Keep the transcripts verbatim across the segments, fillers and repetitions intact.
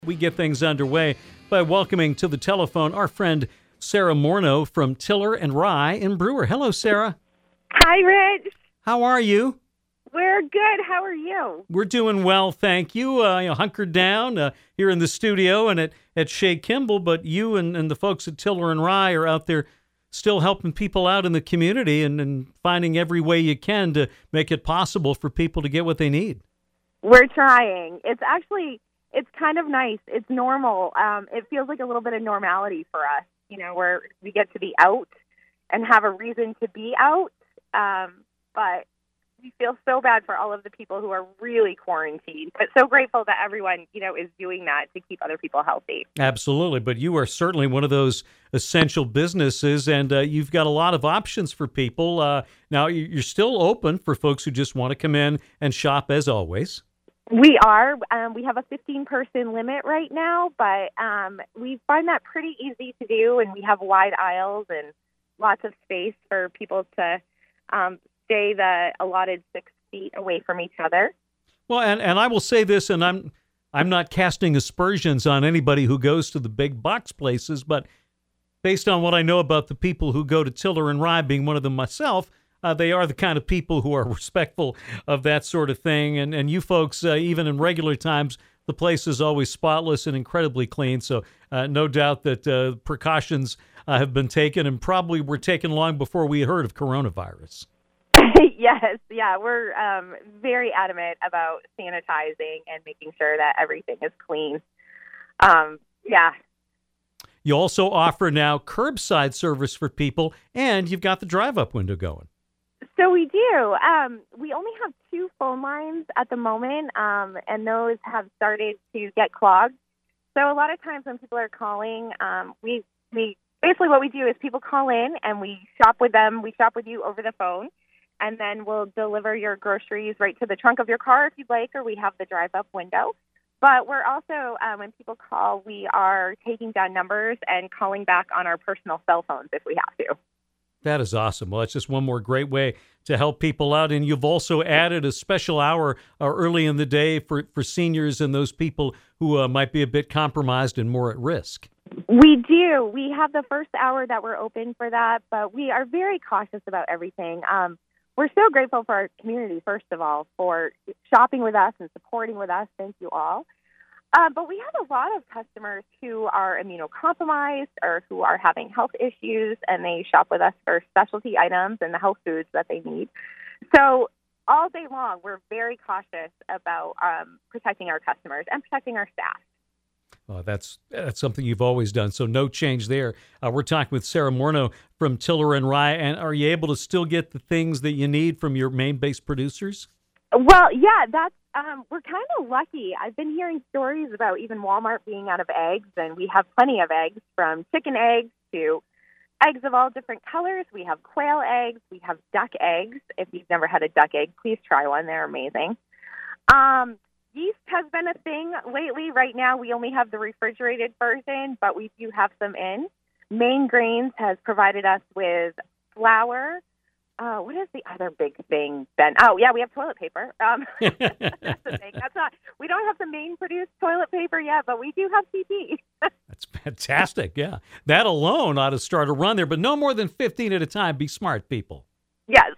We get things underway by welcoming to the telephone our friend Sarah Morneau from Tiller and Rye in Brewer. Hello, Sarah. Hi, Rich. How are you? We're good. How are you? We're doing well, thank you. Uh, you know, hunkered down uh, here in the studio and at, at Shea Kimball, but you and, and the folks at Tiller and Rye are out there still helping people out in the community and, and finding every way you can to make it possible for people to get what they need. We're trying. It's actually... It's kind of nice. It's normal. Um, it feels like a little bit of normality for us, you know, where we get to be out and have a reason to be out. Um, but we feel so bad for all of the people who are really quarantined, but so grateful that everyone, you know, is doing that to keep other people healthy. Absolutely. But you are certainly one of those essential businesses, and uh, you've got a lot of options for people. Uh, now, you're still open for folks who just want to come in and shop as always. We are. Um, we have a fifteen-person limit right now, but um, we find that pretty easy to do, and we have wide aisles and lots of space for people to um, stay the allotted six feet away from each other. Well, and, and I will say this, and I'm I'm not casting aspersions on anybody who goes to the big box places, but based on what I know about the people who go to Tiller and Rye, being one of them myself, Uh, they are the kind of people who are respectful of that sort of thing. And, and you folks, uh, even in regular times, the place is always spotless and incredibly clean. So uh, no doubt that uh, precautions uh, have been taken and probably were taken long before we heard of coronavirus. Yes, yeah, we're um, very adamant about sanitizing and making sure that everything is clean. Um, yeah. You also offer now curbside service for people, and you've got the drive-up window going. So we do. Um, we only have two phone lines at the moment, um, and those have started to get clogged. So a lot of times when people are calling, um, we we basically what we do is people call in and we shop with them. We shop with you over the phone, and then we'll deliver your groceries right to the trunk of your car if you'd like, or we have the drive-up window. But we're also, um, when people call, we are taking down numbers and calling back on our personal cell phones if we have to. That is awesome. Well, it's just one more great way to help people out. And you've also added a special hour uh, early in the day for, for seniors and those people who uh, might be a bit compromised and more at risk. We do. We have the first hour that we're open for that, but we are very cautious about everything. Um, we're so grateful for our community, first of all, for shopping with us and supporting with us. Thank you all. Uh, but we have a lot of customers who are immunocompromised or who are having health issues, and they shop with us for specialty items and the health foods that they need. So all day long, we're very cautious about um, protecting our customers and protecting our staff. Oh, that's that's something you've always done, so no change there. Uh, we're talking with Sarah Morneau from Tiller and Rye, and are you able to still get the things that you need from your Maine-based producers? Well, yeah, that's um, we're kind of lucky. I've been hearing stories about even Walmart being out of eggs, and we have plenty of eggs, from chicken eggs to eggs of all different colors. We have quail eggs. We have duck eggs. If you've never had a duck egg, please try one. They're amazing. Um, yeast has been a thing lately. Right now, we only have the refrigerated version, but we do have some in. Maine Grains has provided us with flour. Uh, what is the other big thing, Ben? Oh, yeah, we have toilet paper. Um, that's the thing. That's not. We don't have the Maine-produced toilet paper yet, but we do have T P. That's fantastic, yeah. That alone ought to start a run there, but no more than fifteen at a time. Be smart, people. Yes.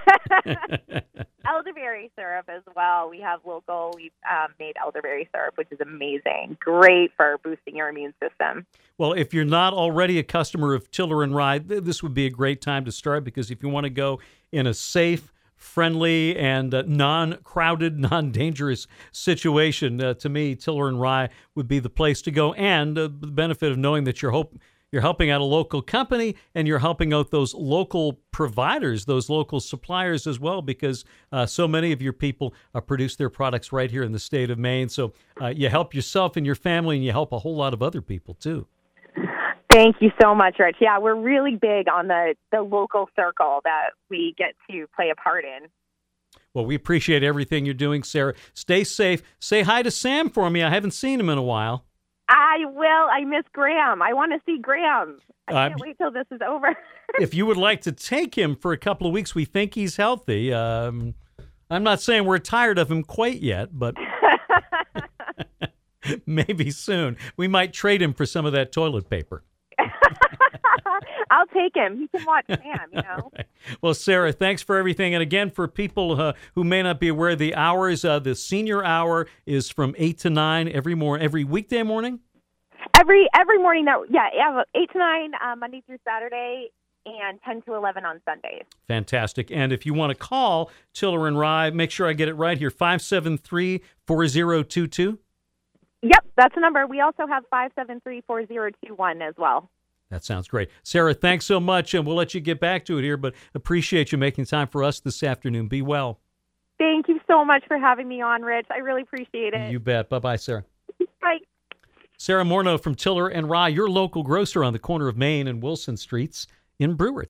Elderberry syrup as well. We have local, we've um, made elderberry syrup, which is amazing. Great for boosting your immune system. Well, if you're not already a customer of Tiller and Rye, th- this would be a great time to start, because if you want to go in a safe, friendly, and uh, non-crowded, non-dangerous situation, uh, to me, Tiller and Rye would be the place to go. And uh, the benefit of knowing that you're hope You're helping out a local company, and you're helping out those local providers, those local suppliers as well, because uh, so many of your people uh, produce their products right here in the state of Maine. So uh, you help yourself and your family, and you help a whole lot of other people, too. Thank you so much, Rich. Yeah, we're really big on the, the local circle that we get to play a part in. Well, we appreciate everything you're doing, Sarah. Stay safe. Say hi to Sam for me. I haven't seen him in a while. I will. I miss Graham. I want to see Graham. I can't uh, wait till this is over. If you would like to take him for a couple of weeks, we think he's healthy. Um, I'm not saying we're tired of him quite yet, but... Maybe soon. We might trade him for some of that toilet paper. I'll take him. He can watch Sam, you know. Right. Well, Sarah, thanks for everything. And again, for people uh, who may not be aware of the hours, uh, the senior hour is from eight to nine every morning, every weekday morning? Every every morning, that yeah, yeah, eight to nine, uh, Monday through Saturday, and ten to eleven on Sundays. Fantastic. And if you want to call Tiller and Rye, make sure I get it right here, five seven three, four zero two two. Yep, that's the number. We also have five seven three, four zero two one as well. That sounds great. Sarah, thanks so much, and we'll let you get back to it here, but appreciate you making time for us this afternoon. Be well. Thank you so much for having me on, Rich. I really appreciate it. You bet. Bye-bye, Sarah. Bye. Sarah Morneau from Tiller and Rye, your local grocer on the corner of Main and Wilson Streets in Brewer.